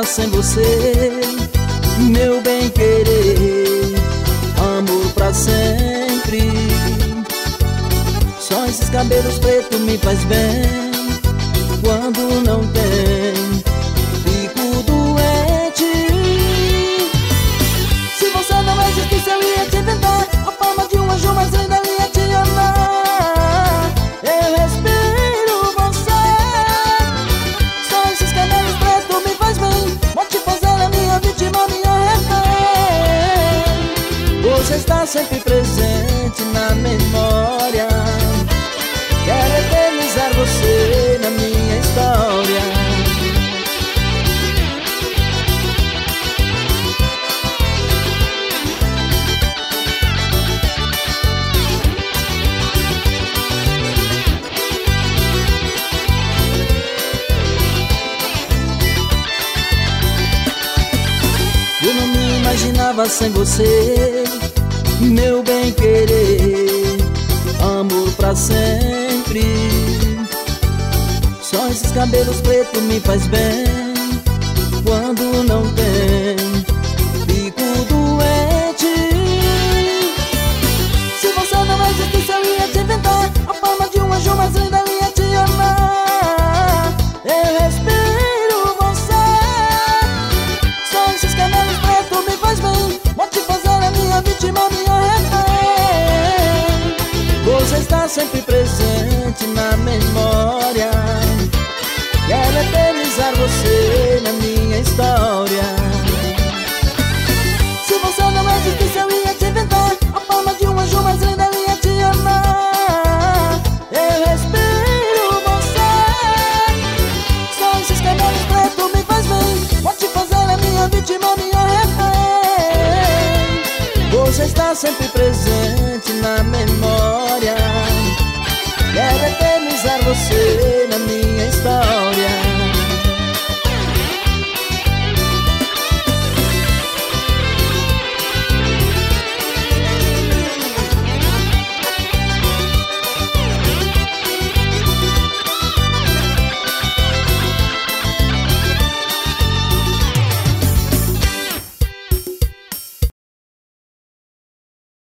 sem você, meu bem querer, amor pra sempre. Só esses cabelos pretos me faz bem. Quando não tem, fico doente. Se você não existisse, eu ia te inventar a forma de um anjo, mas ainda ia te amar. Eu respiro você. Só esses cabelos pretos me faz bem. Vou te fazer a minha vítima, minha refém. Você está sempre presente na memória. Quero eternizar você na minha história. Eu não me imaginava sem você, meu bem querer, amor pra sempre. Só esses cabelos pretos me faz bem. Quando não tem, fico doente. Se você não existisse, eu ia te inventar a forma de um anjo, mas ainda ia te amar. Eu respiro você. Só esses cabelos pretos me faz bem. Vou te fazer a minha vítima, minha refém. Você está sempre presente na memória. Quero eternizar você na minha história. Se você não existisse, eu ia te inventar a forma de um anjo, mas ainda ia te amar. Eu respiro você. Só esses cabelos pretos me faz bem. Vou te fazer a minha vítima, minha refém. Você está sempre presente na memória. Quero eternizar você